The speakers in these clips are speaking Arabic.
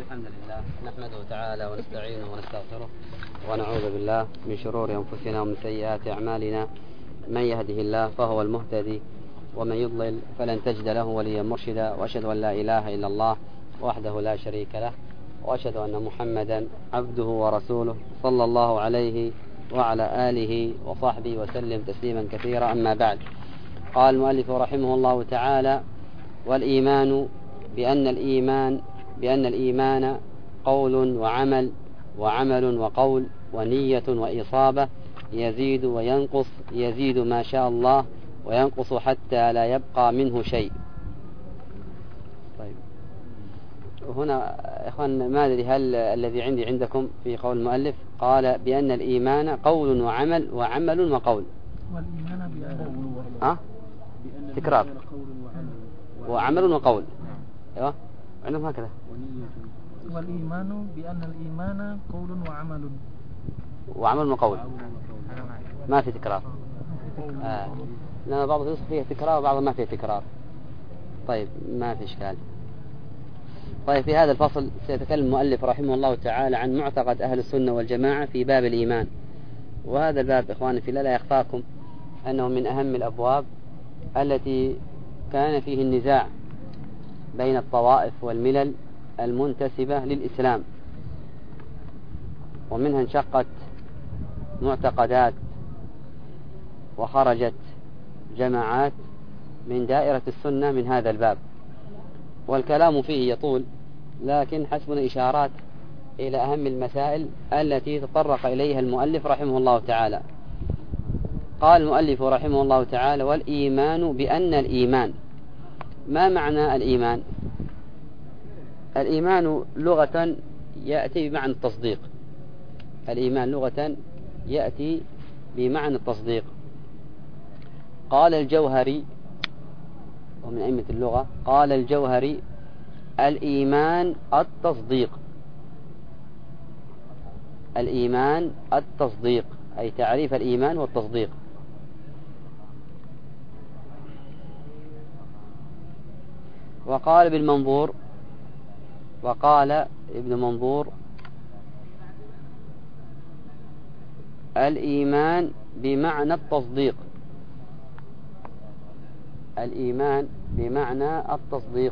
الحمد لله نحمده تعالى ونستعينه ونستغفره ونعوذ بالله من شرور أنفسنا ومن سيئات أعمالنا. من يهده الله فهو المهتدي ومن يضلل فلن تجد له وليا مرشدا، وأشهد أن لا إله إلا الله وحده لا شريك له، وأشهد أن محمدا عبده ورسوله صلى الله عليه وعلى آله وصحبه وسلم تسليما كثيرا. أما بعد، قال المؤلف رحمه الله تعالى: والإيمان بأن الإيمان قول وعمل، وعمل وقول، ونية وإصابة، يزيد وينقص، يزيد ما شاء الله وينقص حتى لا يبقى منه شيء. طيب، هنا إخوان ما أدري هل الذي عندي عندكم في قول المؤلف قال بأن الإيمان قول وعمل، وعمل وقول، والإيمان تكرار، وعمل وقول. أيوة عندهم هكذا. والإيمان بأن الإيمان قول وعمل، وعمل وقول، ما في تكرار. لأن بعض النصوص فيها تكرار وبعض ما فيها تكرار. طيب، ما في إشكال. طيب، في هذا الفصل سيتكلم المؤلف رحمه الله تعالى عن معتقد أهل السنة والجماعة في باب الإيمان. وهذا الباب إخواني في الله لا يخفاكم أنه من أهم الأبواب التي كان فيه النزاع بين الطوائف والملل المنتسبة للإسلام، ومنها انشقت معتقدات وخرجت جماعات من دائرة السنة من هذا الباب، والكلام فيه يطول، لكن حسبنا إشارات إلى أهم المسائل التي تطرق إليها المؤلف رحمه الله تعالى. قال المؤلف رحمه الله تعالى: والإيمان بأن الإيمان. ما معنى الإيمان؟ الإيمان لغة يأتي بمعنى التصديق. الإيمان لغة يأتي بمعنى التصديق. قال الجوهري، ومن أئمة اللغة، قال الجوهري: الإيمان التصديق. الإيمان التصديق، أي تعريف الإيمان والتصديق. وقال ابن منظور: الإيمان بمعنى التصديق. الإيمان بمعنى التصديق،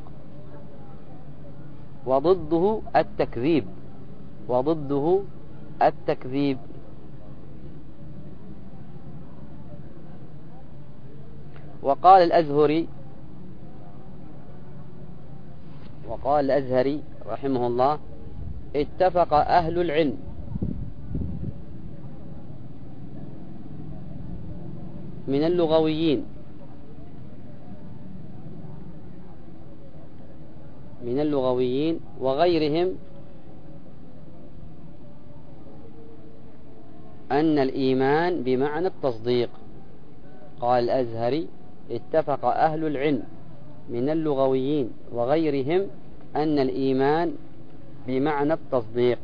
وضده التكذيب. وضده التكذيب. وقال الأزهري رحمه الله: اتفق أهل العلم من اللغويين وغيرهم أن الإيمان بمعنى التصديق. قال الأزهري: اتفق أهل العلم من اللغويين وغيرهم أن الإيمان بمعنى التصديق.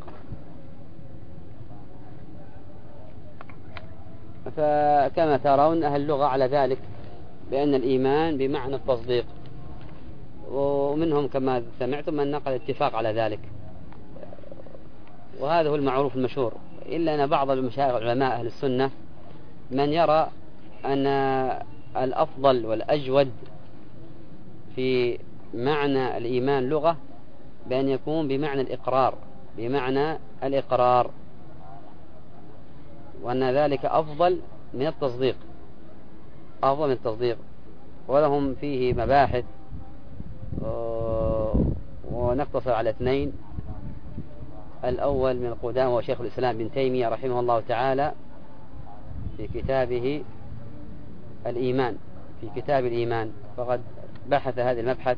فكما ترون أهل اللغة على ذلك، بأن الإيمان بمعنى التصديق، ومنهم كما سمعتم من نقل الاتفاق على ذلك، وهذا هو المعروف المشهور. إلا أن بعض المشايخ علماء أهل السنة من يرى أن الأفضل والأجود في معنى الإيمان لغة بأن يكون بمعنى الإقرار، وأن ذلك أفضل من التصديق. ولهم فيه مباحث، ونقتصر على اثنين. الأول من القدامى هو شيخ الإسلام ابن تيمية رحمه الله تعالى في كتابه الإيمان، في كتاب الإيمان، فقد بحث هذا المبحث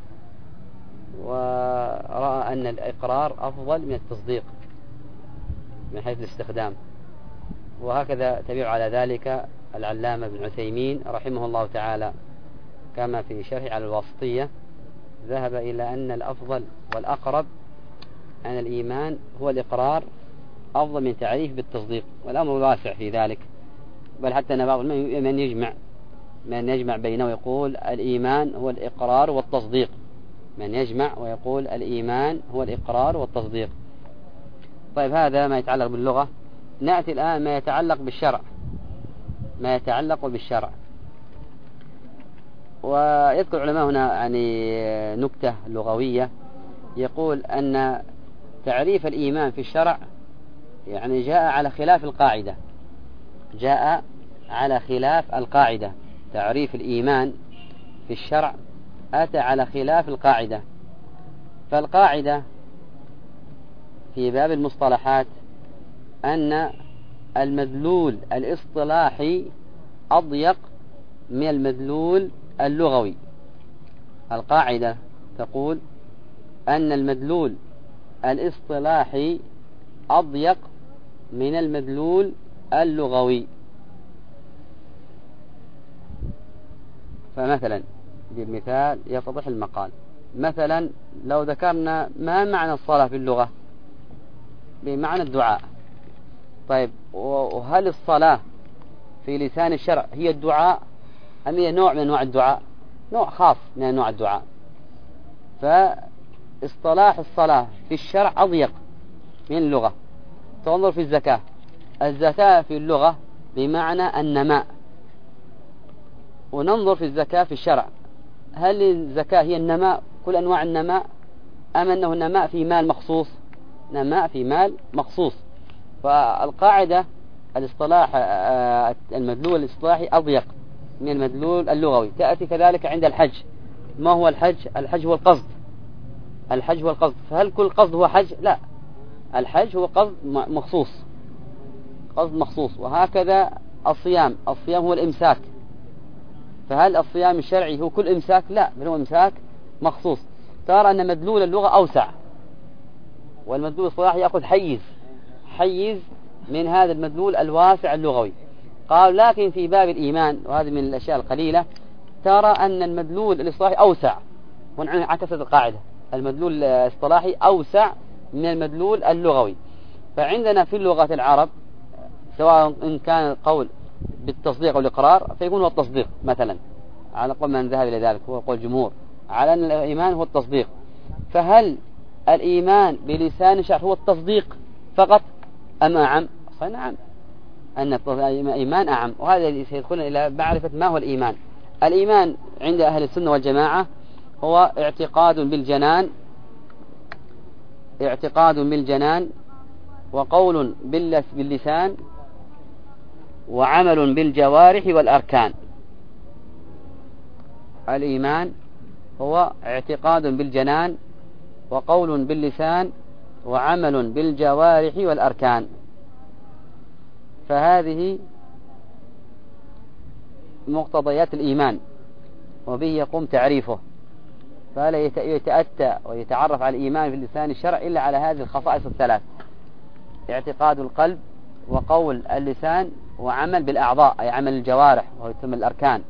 ورأى أن الإقرار أفضل من التصديق من حيث الاستخدام. وهكذا تبع على ذلك العلامة ابن عثيمين رحمه الله تعالى، كما في شرح على الواسطية، ذهب إلى أن الأفضل والأقرب أن الإيمان هو الإقرار أفضل من تعريف بالتصديق، والأمر واسع في ذلك. بل حتى أن بعض من يجمع بينه ويقول الإيمان هو الإقرار والتصديق من يجمع ويقول الإيمان هو الإقرار والتصديق. طيب هذا ما يتعلق باللغة. نأتي الآن ما يتعلق بالشرع، ما يتعلق بالشرع. ويذكر علماء هنا يعني نكتة لغوية، يقول أن تعريف الإيمان في الشرع يعني جاء على خلاف القاعدة، جاء على خلاف القاعدة. تعريف الإيمان في الشرع أتى على خلاف القاعدة. فالقاعدة في باب المصطلحات أن المدلول الاصطلاحي أضيق من المدلول اللغوي. القاعدة تقول أن المدلول الاصطلاحي أضيق من المدلول اللغوي. فمثلا بالمثال يتضح المقال. مثلا لو ذكرنا ما معنى الصلاة في اللغة؟ بمعنى الدعاء. طيب وهل الصلاة في لسان الشرع هي الدعاء أم هي نوع من أنواع الدعاء؟ نوع خاص من أنواع الدعاء. فاصطلاح الصلاة في الشرع أضيق من اللغة. تنظر في الزكاة، الزكاة في اللغة بمعنى النماء، وننظر في الزكاة في الشرع، هل الزكاة هي النماء كل أنواع النماء أم أنه نماء في مال مخصوص؟ نماء في مال مخصوص. فالقاعدة الاصطلاح المدلول الاصطلاحي أضيق من المدلول اللغوي. تأتي كذلك عند الحج. ما هو الحج؟ الحج هو القصد، الحج هو القصد. فهل كل قصد هو حج؟ لا، الحج هو قصد مخصوص، قصد مخصوص. وهكذا الصيام، الصيام هو الإمساك. فهل الصيام الشرعي هو كل إمساك؟ لا، بل هو إمساك مخصوص. ترى أن مدلول اللغة أوسع، والمدلول الصلاحي يأخذ حيز من هذا المدلول الواسع اللغوي. قال لكن في باب الإيمان، وهذه من الأشياء القليلة، ترى أن المدلول الاصطلاحي أوسع. وانعكست القاعدة، المدلول الاصطلاحي أوسع من المدلول اللغوي. فعندنا في لغة العرب سواء إن كان القول بالتصديق أو الإقرار فيكون هو التصديق مثلا، على قول من ذهب إلى ذلك هو قول الجمهور على أن الإيمان هو التصديق. فهل الإيمان بلسان الشرع هو التصديق فقط أم أعم؟ نعم، أن الإيمان أعم. وهذا سيدخلنا إلى معرفة ما هو الإيمان. الإيمان عند أهل السنة والجماعة هو اعتقاد بالجنان وقول باللسان وعمل بالجوارح والأركان. الإيمان هو اعتقاد بالجنان وقول باللسان وعمل بالجوارح والأركان. فهذه مقتضيات الإيمان، وبه يقوم تعريفه. فلا يتأتى ويتعرف على الإيمان في اللسان الشرع إلا على هذه الخصائص الثلاث: اعتقاد القلب وقول اللسان وعمل بالأعضاء أي عمل الجوارح وهو يسمى الأركان.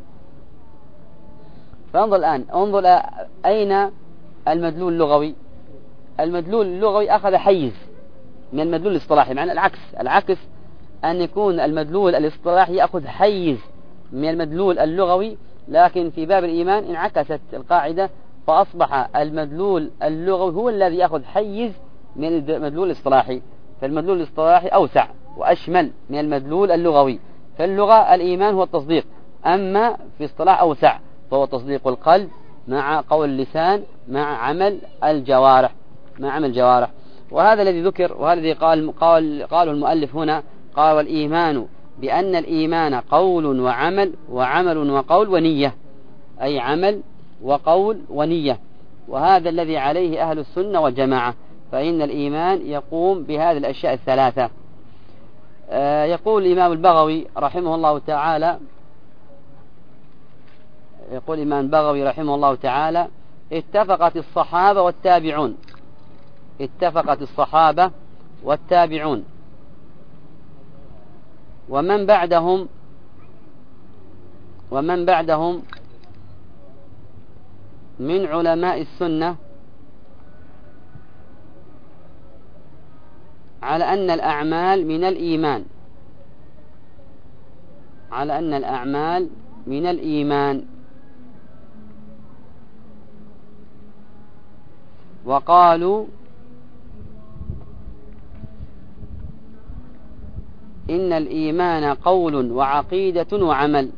فانظر الآن، انظر أين المدلول اللغوي. المدلول اللغوي أخذ حيز من المدلول الاصطلاحي، معنى العكس أن يكون المدلول الاصطلاحي يأخذ حيز من المدلول اللغوي. لكن في باب الإيمان انعكست القاعدة، فأصبح المدلول اللغوي هو الذي يأخذ حيز من المدلول الاصطلاحي. فالمدلول الاصطلاحي أوسع وأشمل من المدلول اللغوي. فاللغة الإيمان هو التصديق، أما في اصطلاح أوسع فهو تصديق القلب مع قول اللسان مع عمل الجوارح. وهذا الذي ذكر، وهذا الذي قاله المؤلف هنا. قال والإيمان بأن الإيمان قول وعمل وقول ونية، أي عمل وقول ونية. وهذا الذي عليه أهل السنة والجماعة، فإن الإيمان يقوم بهذه الأشياء الثلاثة. يقول الإمام البغوي رحمه الله تعالى اتفقت الصحابة والتابعون ومن بعدهم من علماء السنة على أن الأعمال من الإيمان. وقالوا إن الإيمان قول وعقيدة وعمل.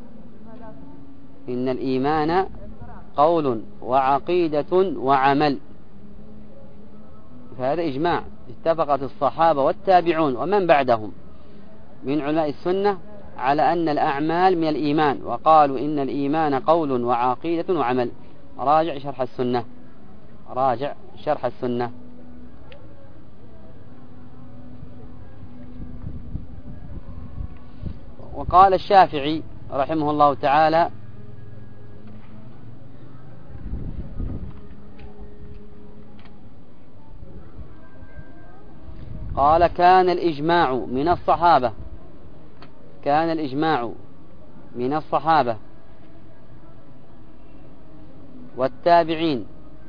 إن الإيمان قول وعقيدة وعمل. فهذا إجماع اتفقت الصحابة والتابعون ومن بعدهم من علماء السنة على أن الأعمال من الإيمان، وقالوا إن الإيمان قول وعقيدة وعمل. راجع شرح السنة، راجع شرح السنة. وقال الشافعي رحمه الله تعالى: قال كان الإجماع من الصحابة، كان الإجماع من الصحابة والتابعين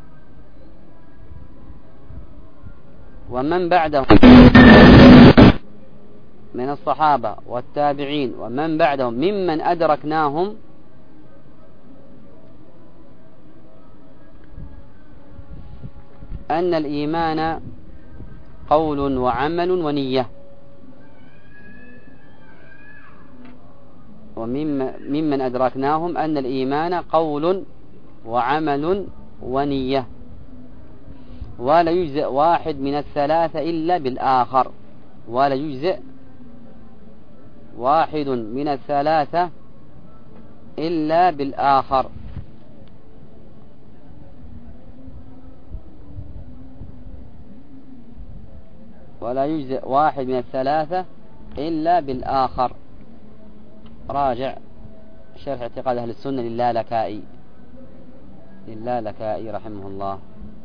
ومن بعدهم، من الصحابة والتابعين ومن بعدهم ممن أدركناهم أن الإيمان قول وعمل ونية. وممن أدركناهم أن الإيمان قول وعمل ونية، ولا يجزئ واحد من الثلاثة إلا بالآخر، ولا يجزئ واحد من الثلاثة إلا بالآخر. ولا يجزئ واحد من الثلاثة إلا بالآخر. راجع شرح اعتقاد أهل السنة للالكائي، للالكائي رحمه الله.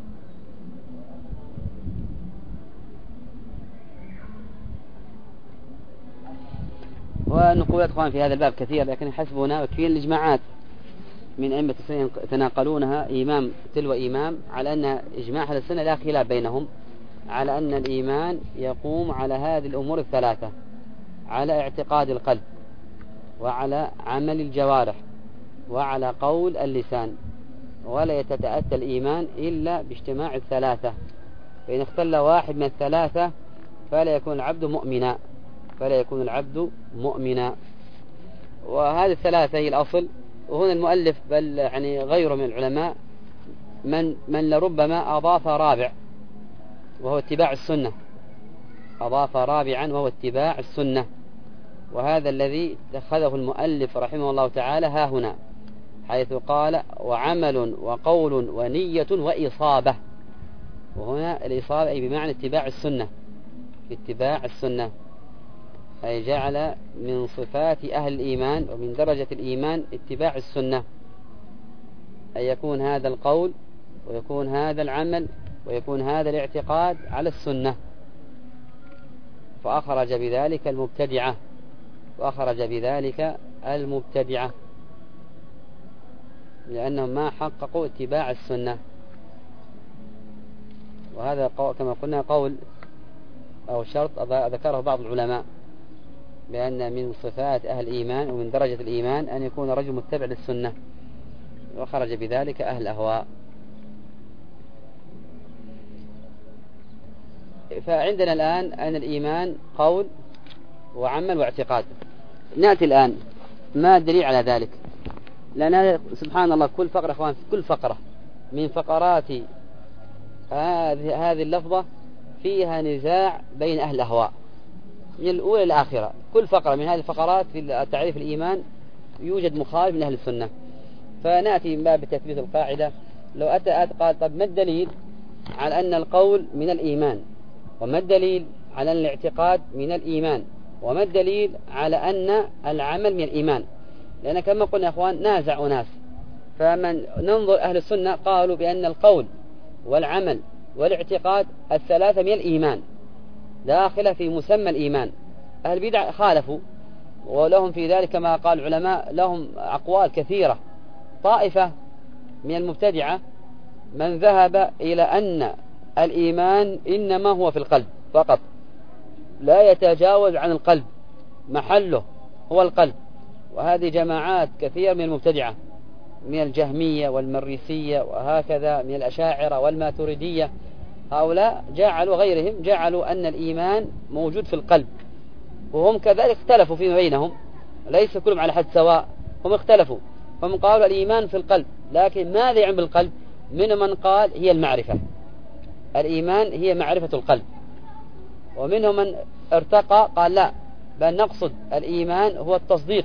ونقول أخوان في هذا الباب كثير، لكن حسبنا وكفينا الإجماعات من أئمة السنة يتناقلونها إمام تلو إمام على أن إجماع أهل السنة لا خلاف بينهم على أن الإيمان يقوم على هذه الأمور الثلاثة: على اعتقاد القلب، وعلى عمل الجوارح، وعلى قول اللسان. ولا يتأتى الإيمان إلا باجتماع الثلاثة، فإن اختل واحد من الثلاثة فلا يكون العبد مؤمنا، فلا يكون العبد مؤمنا. وهذه الثلاثة هي الأصل. وهنا المؤلف بل يعني غيره من العلماء من لربما أضاف رابع وهو اتباع السنة، أضاف رابعا وهو اتباع السنة. وهذا الذي اتخذه المؤلف رحمه الله تعالى ها هنا، حيث قال: وعمل وقول ونية وإصابة. وهنا الإصابة أي بمعنى اتباع السنة، اتباع السنة، أي جعل من صفات أهل الإيمان ومن درجة الإيمان اتباع السنة، أي يكون هذا القول ويكون هذا العمل ويكون هذا الاعتقاد على السنة. فأخرج بذلك المبتدعة، وأخرج بذلك المبتدعة، لأنهم ما حققوا اتباع السنة. وهذا كما قلنا قول أو شرط ذكره بعض العلماء، بأن من صفات أهل الإيمان ومن درجة الإيمان أن يكون رجل متبع للسنة، وخرج بذلك أهل الأهواء. فعندنا الآن أن الإيمان قول وعمل واعتقاد. نأتي الآن ما الدليل على ذلك؟ لأن سبحان الله كل فقرة أخوان، كل فقرة من فقرات هذه اللفظة فيها نزاع بين أهل الأهواء من الأولى للآخرة. كل فقرة من هذه الفقرات في تعريف الإيمان يوجد مخالف من أهل السنة. فنأتي من باب تثبيت القاعدة. لو أتى قال: طب ما الدليل على أن القول من الإيمان؟ وما الدليل على أن الاعتقاد من الإيمان؟ وما الدليل على أن العمل من الإيمان؟ لأن كما قلنا يا أخوان نازع أناس. فمن ننظر أهل السنة قالوا بأن القول والعمل والاعتقاد الثلاثة من الإيمان، داخلة في مسمى الإيمان. أهل البدع خالفوا، ولهم في ذلك كما قال العلماء لهم أقوال كثيرة. طائفة من المبتدعة من ذهب إلى أن الإيمان إنما هو في القلب فقط، لا يتجاوز عن القلب، محله هو القلب. وهذه جماعات كثير من المبتدعة من الجهمية والمريسية وهكذا من الأشاعرة والماتريدية، هؤلاء جعلوا غيرهم جعلوا أن الإيمان موجود في القلب، وهم كذلك اختلفوا فيما بينهم، ليس كلهم على حد سواء، هم اختلفوا، فهم قالوا الإيمان في القلب، لكن ماذا يعني بالقلب؟ منهم من قال هي المعرفة، الإيمان هي معرفة القلب، ومنهم من ارتقى قال لا، بل نقصد الإيمان هو التصديق،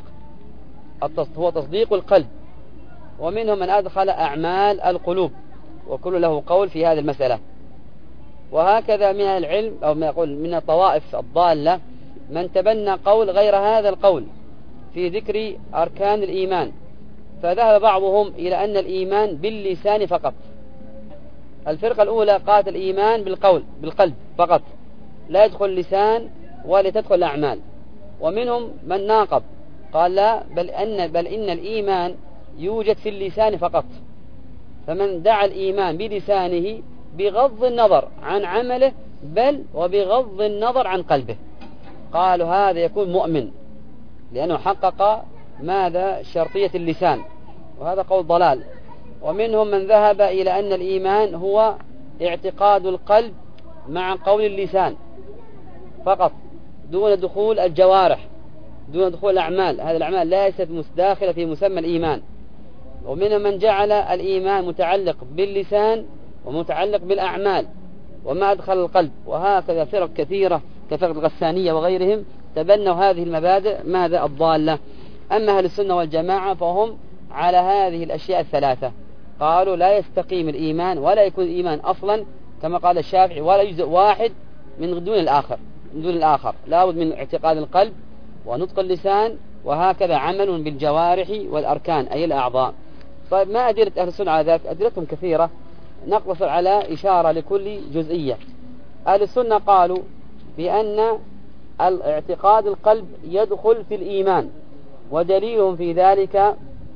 هو تصديق القلب، ومنهم من أدخل أعمال القلوب، وكل له قول في هذه المسألة. وهكذا من العلم أو ما يقول من الطوائف الضالة من تبنى قول غير هذا القول في ذكر أركان الإيمان، فذهب بعضهم إلى أن الإيمان باللسان فقط. الفرقة الأولى قالت الإيمان بالقلب فقط، لا يدخل اللسان ولا تدخل الأعمال. ومنهم من ناقض قال لا، بل إن الإيمان يوجد في اللسان فقط، فمن دعا الإيمان بلسانه بغض النظر عن عمله بل وبغض النظر عن قلبه، قالوا هذا يكون مؤمن لأنه حقق ماذا؟ شرطية اللسان، وهذا قول ضلال. ومنهم من ذهب إلى أن الإيمان هو اعتقاد القلب مع قول اللسان فقط دون دخول الجوارح، دون دخول الأعمال، هذه الأعمال ليست داخلة في مسمى الإيمان. ومنهم من جعل الإيمان متعلق باللسان ومتعلق بالأعمال وما أدخل القلب، وهكذا فرق كثيرة كفرق الغسانية وغيرهم تبنوا هذه المبادئ ماذا؟ الضالة. أما أهل السنة والجماعة فهم على هذه الأشياء الثلاثة، قالوا لا يستقيم الإيمان ولا يكون الإيمان أصلا كما قال الشافعي، ولا يجزء واحد من دون الآخر، لا بد من اعتقاد القلب ونطق اللسان، وهكذا عمل بالجوارح والأركان أي الأعضاء. طيب ما أدلة أهل السنة على ذلك؟ أدلتهم كثيرة، نقتصر على إشارة لكل جزئية. أهل السنة قالوا بأن الاعتقاد القلب يدخل في الإيمان، ودليلهم في ذلك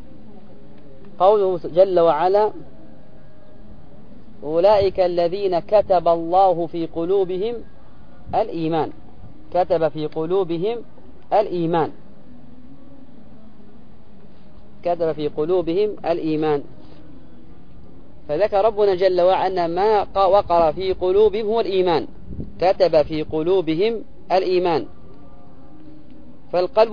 قوله جل وعلا أولئك الذين كتب الله في قلوبهم الإيمان، كتب في قلوبهم الإيمان، كتب في قلوبهم الإيمان. فذكر ربنا جل وعلا أن ما وقر في قلوبهم هو الإيمان، كتب في قلوبهم الإيمان. فالقلب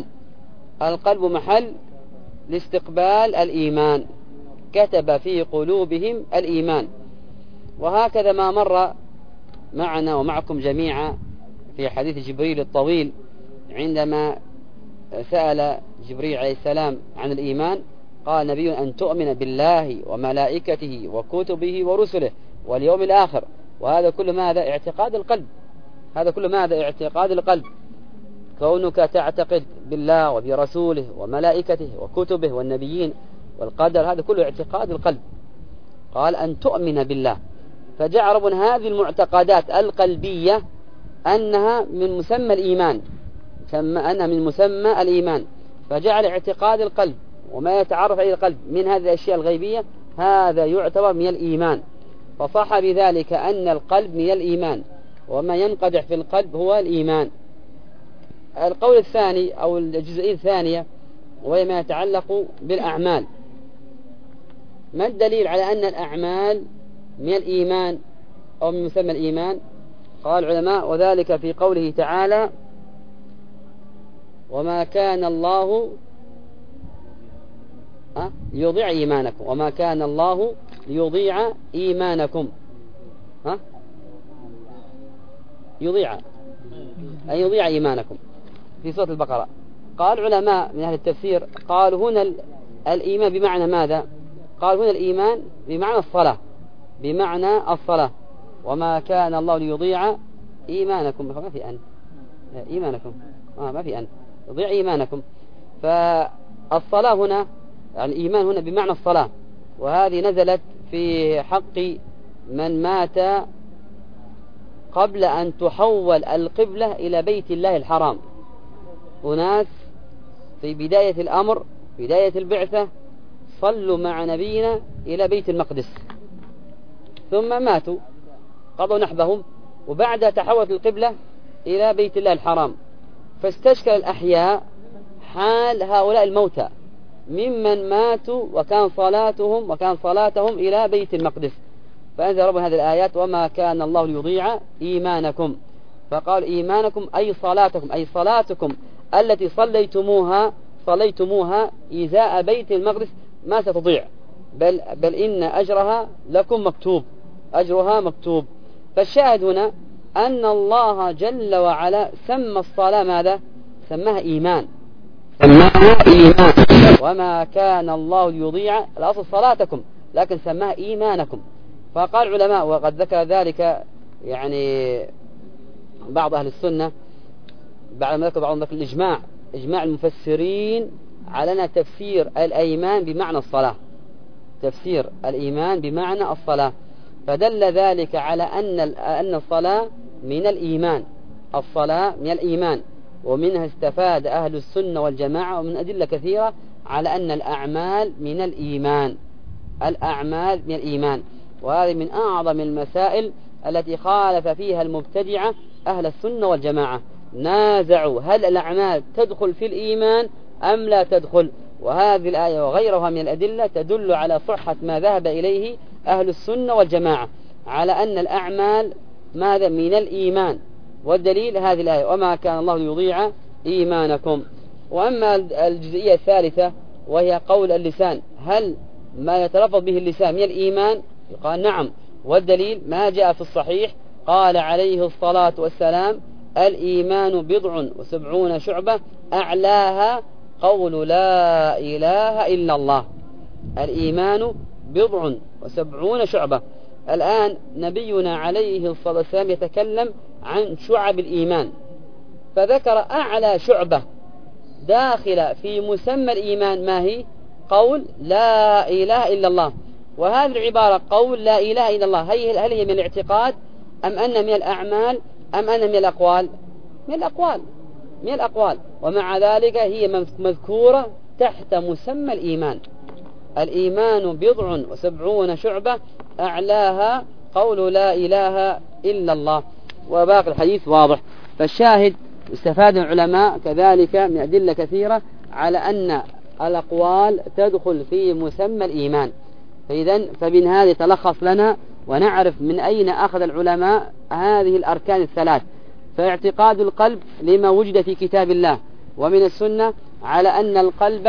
محل لاستقبال الإيمان، كتب في قلوبهم الإيمان. وهكذا ما مر معنا ومعكم جميعا في حديث جبريل الطويل عندما سأل جبريل عليه السلام عن الإيمان، قال نبي أن تؤمن بالله وملائكته وكتبه ورسله واليوم الآخر، وهذا كل ماذا؟ اعتقاد القلب، هذا كل ماذا؟ اعتقاد القلب، كونك تعتقد بالله وبرسوله وملائكته وكتبه والنبيين والقدر، هذا كله اعتقاد القلب. قال أن تؤمن بالله، فجعل ربنا هذه المعتقدات القلبية أنها من مسمى الإيمان، أنها من مسمى الإيمان، فجعل اعتقاد القلب وما يتعرف عليه القلب من هذه الأشياء الغيبية هذا يعتبر من الإيمان، فصح بذلك أن القلب من الإيمان، وما ينقدح في القلب هو الإيمان. القول الثاني أو الجزئية الثانية وهي ما يتعلق بالأعمال. ما الدليل على أن الأعمال من الإيمان أو من مسمى الإيمان؟ قال العلماء وذلك في قوله تعالى وما كان الله ليضيع إيمانكم، وما كان الله ليضيع إيمانكم، يضيع أن يضيع إيمانكم في سورة البقرة. قال العلماء من أهل التفسير قالوا هنا الإيمان بمعنى ماذا؟ قال هنا الإيمان بمعنى الصلاة، بمعنى الصلاة، وما كان الله ليضيع إيمانكم، ما في أن إيمانكم ما في أن يضيع إيمانكم. فالصلاة هنا يعني الإيمان هنا بمعنى الصلاة، وهذه نزلت في حق من مات قبل أن تحول القبلة إلى بيت الله الحرام. أناس في بداية الأمر بداية البعثة صلوا مع نبينا إلى بيت المقدس، ثم ماتوا قضوا نحبهم، وبعد تحولت القبلة إلى بيت الله الحرام، فاستشكل الأحياء حال هؤلاء الموتى ممن ماتوا وكان صلاتهم إلى بيت المقدس. فأنزل ربنا هذه الآيات وما كان الله ليضيع إيمانكم، فقال إيمانكم أي صلاتكم، أي صلاتكم التي صليتموها إزاء بيت المقدس ما ستضيع، بل إن أجرها لكم مكتوب، أجرها مكتوب. فالشاهد هنا أن الله جل وعلا سمى الصلاة ماذا؟ سماها إيمان، وما كان الله ليضيع الأصل صلاتكم لكن سماها إيمانكم. فقال العلماء وقد ذكر ذلك يعني بعض أهل السنة بعد ما ذكر بعضهم ذكر إجماع المفسرين على أن تفسير الإيمان بمعنى الصلاة، تفسير الإيمان بمعنى الصلاة، فدل ذلك على أن الصلاة من الإيمان، الصلاة من الإيمان، ومنها استفاد أهل السنة والجماعة ومن أدلة كثيرة على أن الأعمال من الإيمان، الأعمال من الإيمان. وهذه من أعظم المسائل التي خالف فيها المبتدعة أهل السنة والجماعة، نازعوا هل الأعمال تدخل في الإيمان أم لا تدخل. وهذه الآية وغيرها من الأدلة تدل على صحة ما ذهب إليه أهل السنة والجماعة على أن الأعمال ماذا؟ من الإيمان. والدليل هذه الآية وما كان الله ليضيع إيمانكم. وأما الجزئية الثالثة وهي قول اللسان، هل ما يتلفظ به اللسان من الإيمان؟ قال نعم، والدليل ما جاء في الصحيح قال عليه الصلاة والسلام الإيمان 70 شعبة أعلاها قول لا إله إلا الله. الإيمان 70 شعبة. الآن نبينا عليه الصلاة والسلام يتكلم عن شعب الإيمان، فذكر أعلى شعبة داخلة في مسمى الإيمان ما هي؟ قول لا إله إلا الله. وهذه العبارة قول لا إله إلا الله هل هي من الاعتقاد أم أن من الأعمال أم أن من الأقوال؟ من الأقوال. ومع ذلك هي مذكورة تحت مسمى الإيمان. الإيمان 70 شعبة أعلاها قول لا إله إلا الله. وباقي الحديث واضح. فالشاهد استفاد العلماء كذلك من أدلة كثيرة على أن الأقوال تدخل في مسمى الإيمان. فمن هذا يتلخص لنا ونعرف من أين أخذ العلماء هذه الأركان الثلاث. فاعتقاد القلب لما وجد في كتاب الله ومن السنة على أن القلب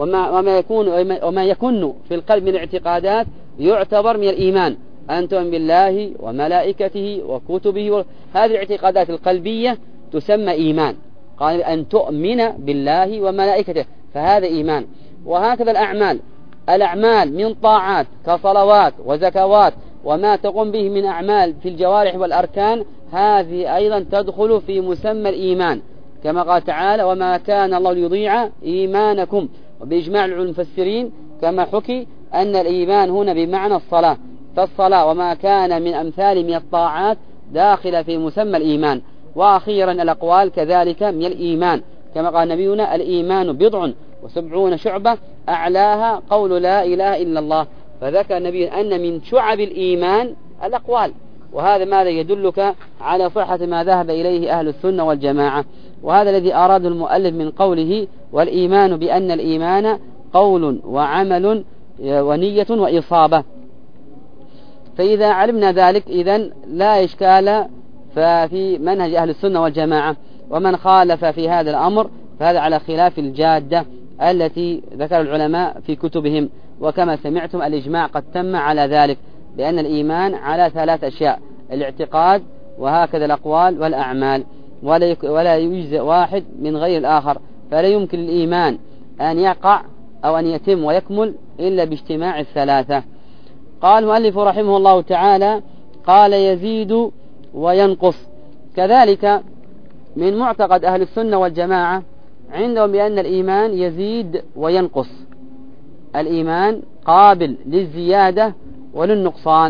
وما يكون في القلب من الاعتقادات يعتبر من الإيمان، أن تؤمن بالله وملائكته وكتبه. هذه الاعتقادات القلبية تسمى إيمان. قال أن تؤمن بالله وملائكته فهذا إيمان. وهكذا الأعمال من طاعات كصلوات وزكوات وما تقوم به من أعمال في الجوارح والأركان هذه أيضا تدخل في مسمى الإيمان، كما قال تعالى وما كان الله ليضيع إيمانكم. وبإجماع المفسرين كما حكي أن الإيمان هنا بمعنى الصلاة، فالصلاة وما كان من أمثال من الطاعات داخل في مسمى الإيمان. وأخيرا الأقوال كذلك من الإيمان، كما قال نبينا الإيمان 70 شعبة أعلاها قول لا إله إلا الله. فذكر النبي أن من شعب الإيمان الأقوال. وهذا ماذا يدلك على صحة ما ذهب إليه أهل السنة والجماعة. وهذا الذي أراد المؤلف من قوله والإيمان بأن الإيمان قول وعمل ونية وإصابة. فإذا علمنا ذلك إذن لا إشكال ففي منهج أهل السنة والجماعة. ومن خالف في هذا الأمر فهذا على خلاف الجادة التي ذكر العلماء في كتبهم. وكما سمعتم الإجماع قد تم على ذلك بأن الإيمان على 3 أشياء: الاعتقاد وهكذا الأقوال والأعمال، ولا يجزئ واحد من غير الآخر. فلا يمكن الإيمان أن يقع أو أن يتم ويكمل إلا باجتماع ال3. قال المؤلف رحمه الله تعالى قال يزيد وينقص. كذلك من معتقد أهل السنة والجماعة عندهم بأن الإيمان يزيد وينقص، الإيمان قابل للزيادة وللنقصان.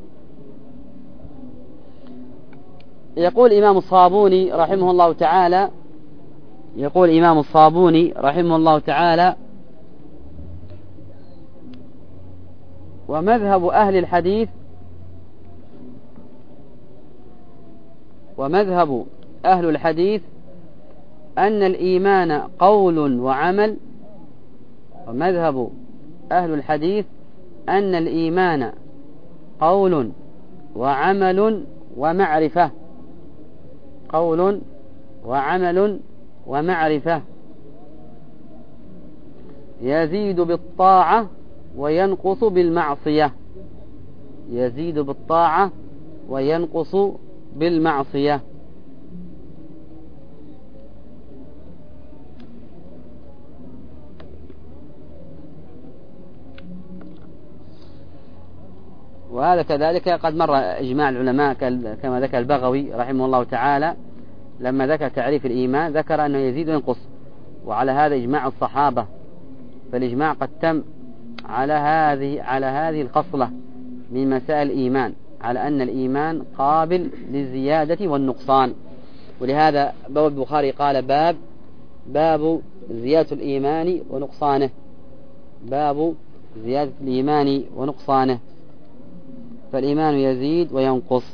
يقول الإمام الصابوني رحمه الله تعالى ومذهب أهل الحديث أن الإيمان قول وعمل ومذهب أهل الحديث أن الإيمان قول وعمل ومعرفة، قول وعمل ومعرفة، يزيد بالطاعة وينقص بالمعصية، يزيد بالطاعة وينقص بالمعصية. وهذا كذلك قد مر إجماع العلماء كما ذكر البغوي رحمه الله تعالى لما ذكر تعريف الإيمان، ذكر أنه يزيد وينقص، وعلى هذا إجماع الصحابة، فالإجماع قد تم على هذه الخصلة من مسائل الإيمان، على أن الإيمان قابل للزيادة والنقصان. ولهذا باب البخاري قال باب زيادة الإيمان ونقصانه، باب زيادة الإيمان ونقصانه، فالإيمان يزيد وينقص.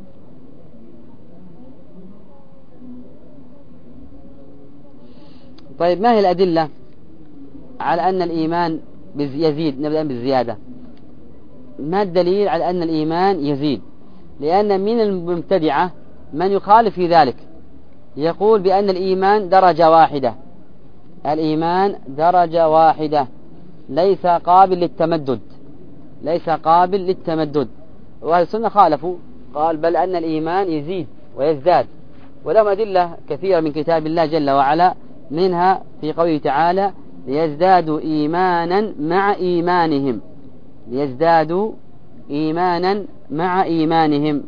طيب، ما هي الأدلة على أن الإيمان يزيد؟ نبدأ بالزيادة. ما الدليل على أن الإيمان يزيد؟ لأن من المبتدعة من يخالف في ذلك، يقول بأن الإيمان درجة واحدة، الإيمان درجة واحدة ليس قابل للتمدد، ليس قابل للتمدد. وأهل السنة خالفوا، قال بل أن الإيمان يزيد ويزداد، ولهم أدلة كثيرة من كتاب الله جل وعلا، منها في قوله تعالى ليزدادوا إيمانا مع إيمانهم، ليزدادوا إيمانا مع إيمانهم.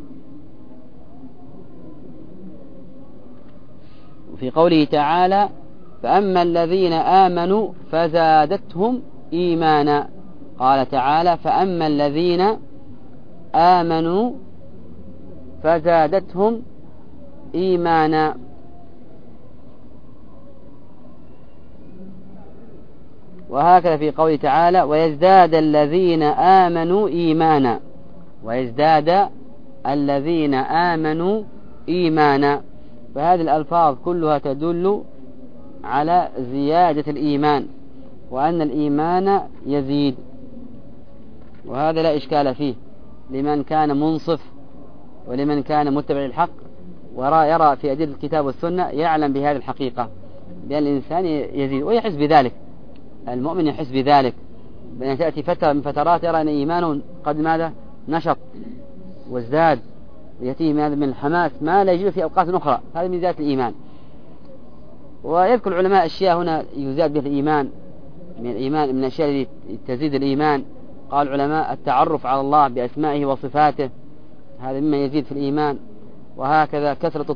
وفي قوله تعالى فأما الذين آمنوا فزادتهم إيمانا، قال تعالى فأما الذين آمنوا فزادتهم إيمانا. وهكذا في قوله تعالى ويزداد الذين آمنوا إيمانا، ويزداد الذين آمنوا إيمانا. فهذه الألفاظ كلها تدل على زيادة الإيمان، وأن الإيمان يزيد، وهذا لا إشكال فيه لمن كان منصف ولمن كان متبع للحق ويرى في أدلة الكتاب والسنة، يعلم بهذه الحقيقة بأن الإنسان يزيد ويحس بذلك، المؤمن يحس بذلك، بأن تأتي فترة من فترات يرى أن إيمانه قد ماذا نشط وازداد، ويأتيه من الحماس ما لا يجد في أوقات أخرى، هذا من زيادة الإيمان. ويذكر العلماء أشياء هنا يزاد بها الإيمان، من الإيمان من الأشياء التي تزيد الإيمان. قال العلماء التعرف على الله بأسمائه وصفاته، هذا مما يزيد في الإيمان. وهكذا كثرة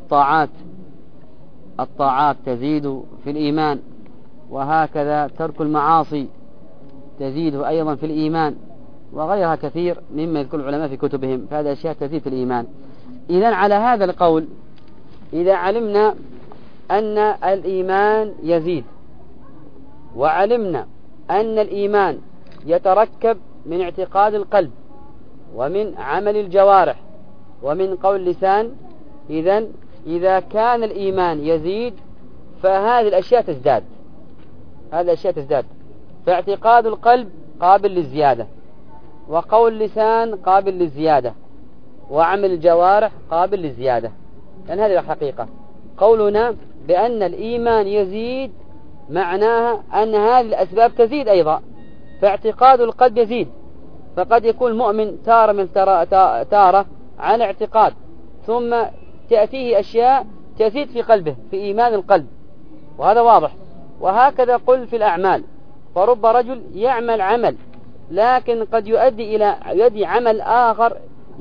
الطاعات تزيد في الإيمان، وهكذا ترك المعاصي تزيد أيضا في الإيمان، وغيرها كثير مما يذكر العلماء في كتبهم، فهذه أشياء تزيد في الإيمان. إذن على هذا القول، إذا علمنا أن الإيمان يزيد، وعلمنا أن الإيمان يتركب من اعتقاد القلب ومن عمل الجوارح ومن قول اللسان، إذن إذا كان الإيمان يزيد فهذه الأشياء تزداد، هذه الأشياء تزداد. فاعتقاد القلب قابل للزيادة، وقول اللسان قابل للزيادة، وعمل الجوارح قابل للزيادة، لأن هذه الحقيقة. قولنا بأن الإيمان يزيد معناها أن هذه الأسباب تزيد أيضا، فاعتقاد القلب يزيد، فقد يكون المؤمن تارة من تارة على اعتقاد، ثم تأتيه أشياء تزيد في قلبه في إيمان القلب، وهذا واضح. وهكذا قل في الأعمال، فرب رجل يعمل عمل لكن قد يؤدي عمل آخر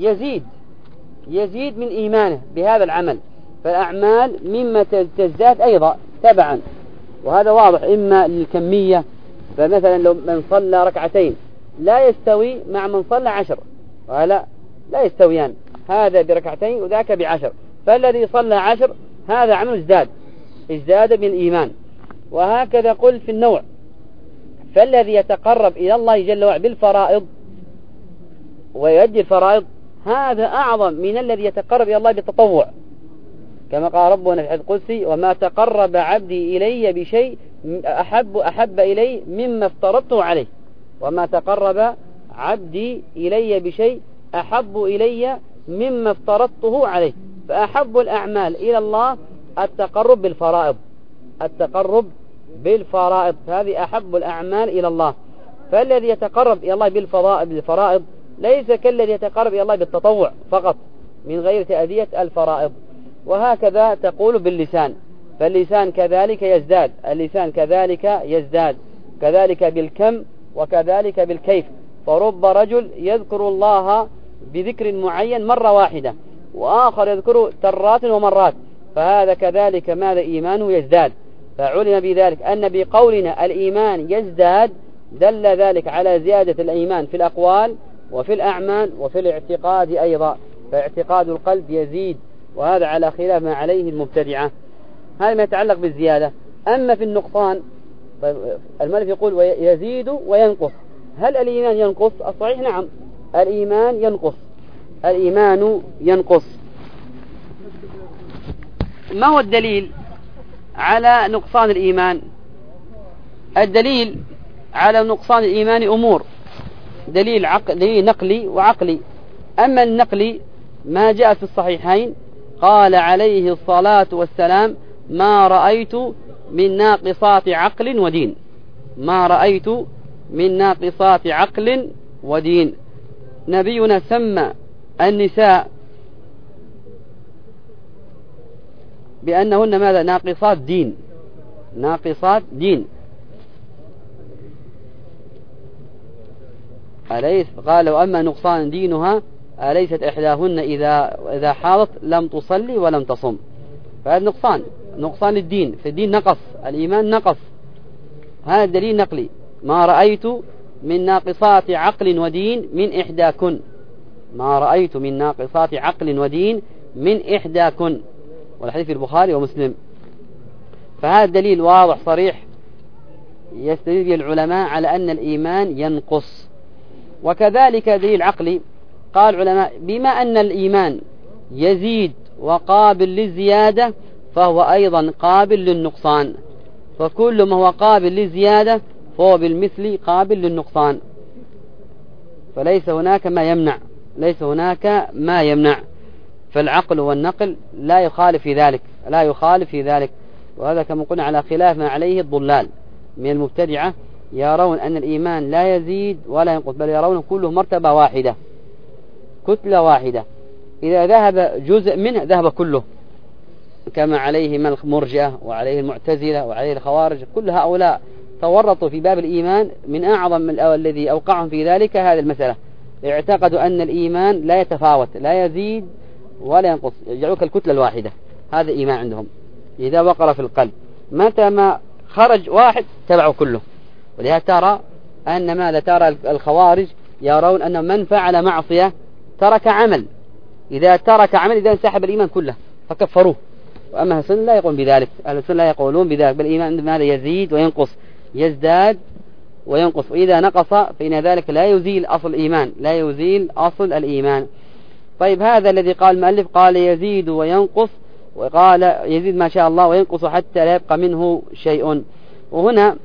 يزيد من إيمانه بهذا العمل، فالأعمال مما تزداد أيضا تبعا، وهذا واضح. إما للكمية، فمثلا لو من صلى ركعتين لا يستوي مع من صلى 10، لا يستويان، هذا بركعتين وذاك ب10، فالذي صلى 10 هذا عمل ازداد بالإيمان. وهكذا قل في النوع، فالذي يتقرب إلى الله جل وعلا بالفرائض ويؤدي الفرائض هذا أعظم من الذي يتقرب إلى الله بالتطوع، كما قال ربنا في الحديث القدسي وما تقرب عبدي إلي بشيء أحب إلي مما افترضته عليه، وما تقرب عبدي إلي بشيء أحب إلي مما افترضته عليه. فأحب الأعمال إلى الله التقرب بالفرائض، التقرب بالفرائض، هذه أحب الأعمال إلى الله. فالذي يتقرب إلى الله بالفرائض ليس كالذي يتقرب إلى الله بالتطوع فقط من غير تأدية الفرائض. وهكذا تقول باللسان، فاللسان كذلك يزداد، اللسان كذلك يزداد، كذلك بالكم وكذلك بالكيف. فرب رجل يذكر الله بذكر معين مرة واحدة، وآخر يذكره ترات ومرات، فهذا كذلك ماذا؟ إيمانه يزداد. فعلم بذلك أن بقولنا الإيمان يزداد دل ذلك على زيادة الإيمان في الأقوال وفي الأعمال وفي الاعتقاد أيضا، فاعتقاد القلب يزيد، وهذا على خلاف ما عليه المبتدعة. هذا ما يتعلق بالزيادة. أما في النقصان المؤلف يقول يزيد وينقص. هل الإيمان ينقص؟ الصحيح نعم، الإيمان ينقص، الإيمان ينقص. ما هو الدليل على نقصان الإيمان؟ الدليل على نقصان الإيمان أمور، دليل نقلي وعقلي. أما النقلي ما جاء في الصحيحين قال عليه الصلاة والسلام: ما رأيت من ناقصات عقل ودين، ما رأيت من ناقصات عقل ودين. نبينا سمى النساء بأنهن ماذا؟ ناقصات دين، ناقصات دين. أليس قال: وأما نقصان دينها أليست إحداهن إذا حاضت لم تصلي ولم تصم. فهذا نقصان الدين، في الدين نقص، الإيمان نقص. هذا الدليل نقلي: ما رأيت من ناقصات عقل ودين من إحداكن، ما رأيت من ناقصات عقل ودين من إحداكن، والحديث في البخاري ومسلم. فهذا الدليل واضح صريح يستدل به العلماء على أن الإيمان ينقص. وكذلك دليل عقلي، قال العلماء: بما أن الإيمان يزيد وقابل للزيادة فهو أيضا قابل للنقصان، فكل ما هو قابل للزيادة فهو بالمثل قابل للنقصان، فليس هناك ما يمنع، ليس هناك ما يمنع. فالعقل والنقل لا يخالف في ذلك، لا يخالف في ذلك. وهذا كما قلنا على خلاف ما عليه الضلال من المبتدعة، يرون أن الإيمان لا يزيد ولا ينقص، بل يرون كله مرتبة واحدة، كتلة واحدة، إذا ذهب جزء منه ذهب كله، كما عليه من المرجئة وعليه المعتزلة وعليه الخوارج. كل هؤلاء تورطوا في باب الإيمان، من أعظم الذي أوقعهم في ذلك هذه المسألة، اعتقدوا أن الإيمان لا يتفاوت، لا يزيد ولا ينقص، يجعلوك الكتلة الواحدة. هذا إيمان عندهم إذا وقر في القلب، متى ما خرج واحد تبعه كله. ولهذا ترى أن ماذا؟ ترى الخوارج يرون أن من فعل معصية ترك عمل، إذا ترك عمل إذا انسحب الإيمان كله فكفروه. وأما أهل السنة لا يقولون بذلك، أهل السنة لا يقولون بذلك، بل الإيمان ماذا؟ يزيد وينقص، يزداد وينقص، وإذا نقص فإن ذلك لا يزيل أصل الإيمان، لا يزيل أصل الإيمان. طيب هذا الذي قال المؤلف قال يزيد وينقص، وقال يزيد ما شاء الله وينقص حتى لا يبقى منه شيء. وهنا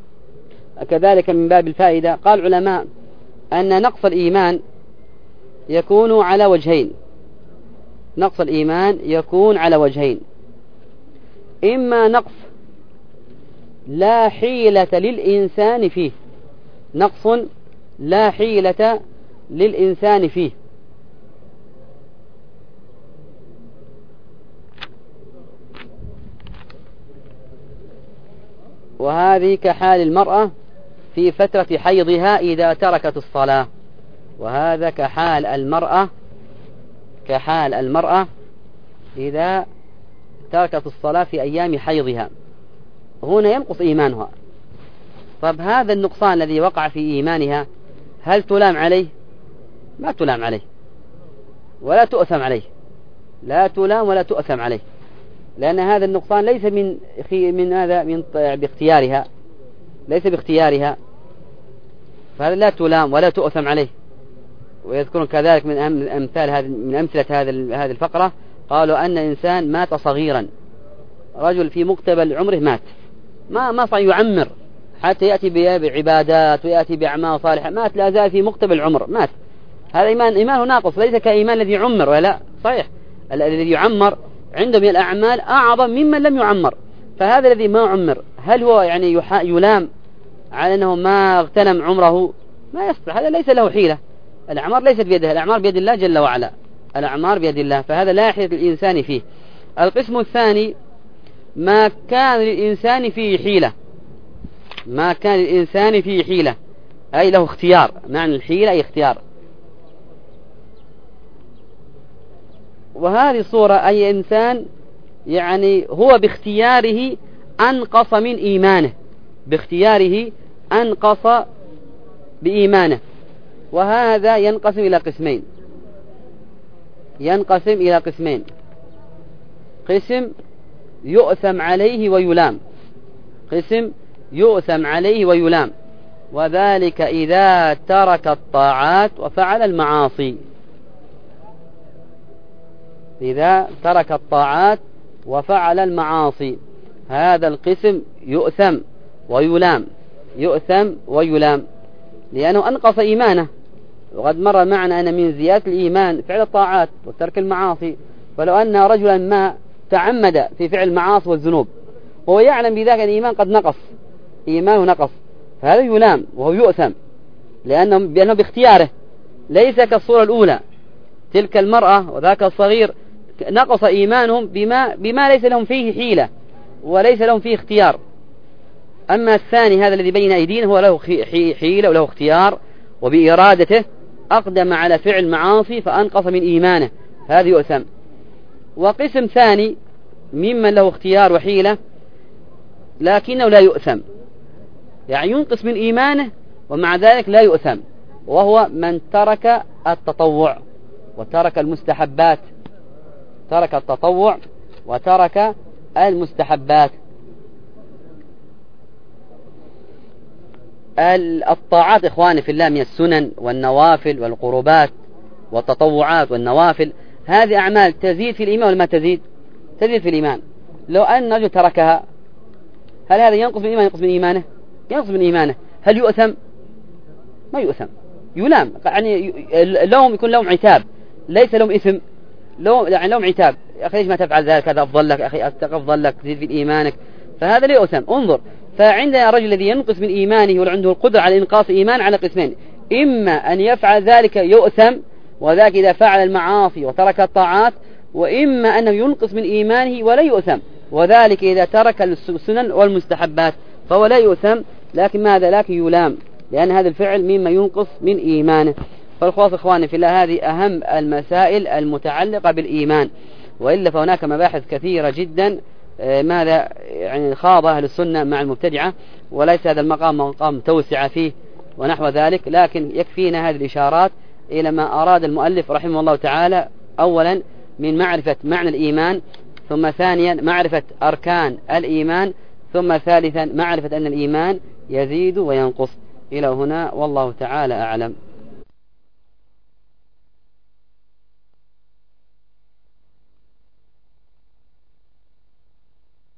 كذلك من باب الفائدة قال العلماء أن نقص الإيمان يكون على وجهين، نقص الإيمان يكون على وجهين: إما نقص لا حيلة للإنسان فيه، نقص لا حيلة للإنسان فيه، وهذه كحال المرأة في فترة حيضها إذا تركت الصلاة، وهذا كحال المرأة، كحال المرأة إذا تركت الصلاة في أيام حيضها، هنا ينقص إيمانها. طب هذا النقصان الذي وقع في إيمانها هل تلام عليه؟ ما تلام عليه ولا تؤثم عليه، لا تلام ولا تؤثم عليه، لأن هذا النقصان ليس من هذا من باختيارها، ليس باختيارها، فهذا لا تلام ولا تؤثم عليه. ويذكرون كذلك من أمثال من أمثلة هذه الفقرة، قالوا أن إنسان مات صغيرا، رجل في مقتبل عمره مات، ما يعمر حتى يأتي بعبادات ويأتي بأعمال صالحة، مات لا زال في مقتبل العمر، مات. هذا إيمانه ناقص، ليس كإيمان الذي يعمر، ولا صحيح. الذي يعمر عنده من الأعمال أعظم ممن لم يعمر. فهذا الذي ما عمر هل هو يعني يلام على أنه ما اغتنم عمره؟ ما يصلح، هذا ليس له حيلة. الأعمار ليست بيده، الأعمار بيد الله جل وعلا، الأعمار بيد الله، فهذا لا حيلة الإنسان فيه. القسم الثاني ما كان للإنسان فيه حيلة، ما كان للإنسان فيه حيلة أي له اختيار، معنى الحيلة أي اختيار. وهذه صورة أي إنسان يعني هو باختياره أنقص من إيمانه، باختياره أنقص بإيمانه. وهذا ينقسم إلى قسمين، ينقسم إلى قسمين: قسم يؤثم عليه ويلام، قسم يؤثم عليه ويلام، وذلك إذا ترك الطاعات وفعل المعاصي. إذا ترك الطاعات وفعل المعاصي، هذا القسم يؤثم ويلام، يؤثم ويلام، لأنه أنقص إيمانه. وقد مر معنا أن من زيادة الإيمان فعل الطاعات وترك المعاصي. فلو أن رجلا ما تعمد في فعل المعاصي والذنوب وهو يعلم بذلك أن الإيمان قد نقص، إيمانه نقص، فهذا يلام وهو يؤثم، بأنه باختياره، ليس كالصورة الأولى، تلك المرأة وذاك الصغير نقص إيمانهم بما ليس لهم فيه حيلة وليس لهم فيه اختيار. أما الثاني هذا الذي بين أيدينا هو له حيلة وله اختيار، وبإرادته أقدم على فعل معاصي فأنقص من إيمانه، هذا يؤثم. وقسم ثاني ممن له اختيار وحيلة لكنه لا يؤثم، يعني ينقص من إيمانه ومع ذلك لا يؤثم، وهو من ترك التطوع وترك المستحبات، ترك التطوع وترك المستحبات. الطاعات إخواني في الله من السنن والنوافل والقربات والتطوعات والنوافل، هذه أعمال تزيد في الإيمان ولا ما تزيد؟ تزيد في الإيمان. لو أن رجل تركها هل هذا ينقص من إيمانه؟ ينقص من إيمانه؟ ينقص من إيمانه. هل يؤثم؟ ما يؤثم، يلام، يعني لهم يكون لهم عتاب، ليس لهم إثم، يعني لهم عتاب، يا أخي ليش ما تفعل ذلك، هذا أفضل لك، أخي أفضل لك، تزيد في إيمانك، فهذا لا يؤثم. انظر، فعندنا الرجل الذي ينقص من إيمانه وعنده القدرة على إنقاص إيمان على قسمين: إما أن يفعل ذلك يؤثم، وذاك إذا فعل المعاصي وترك الطاعات، وإما أنه ينقص من إيمانه ولا يؤثم، وذلك إذا ترك السنن والمستحبات فهو لا يؤثم، لكن ماذا؟ لكن يلام، لأن هذا الفعل مما ينقص من إيمانه. فالخلاصة إخواني في الله هذه أهم المسائل المتعلقة بالإيمان، وإلا فهناك مباحث كثيرة جدا ماذا يعني خاض أهل السنة مع المبتدعة، وليس هذا المقام مقام توسع فيه ونحو ذلك، لكن يكفينا هذه الإشارات إلى ما أراد المؤلف رحمه الله تعالى: أولا من معرفة معنى الإيمان، ثم ثانيا معرفة أركان الإيمان، ثم ثالثا معرفة أن الإيمان يزيد وينقص. إلى هنا والله تعالى أعلم.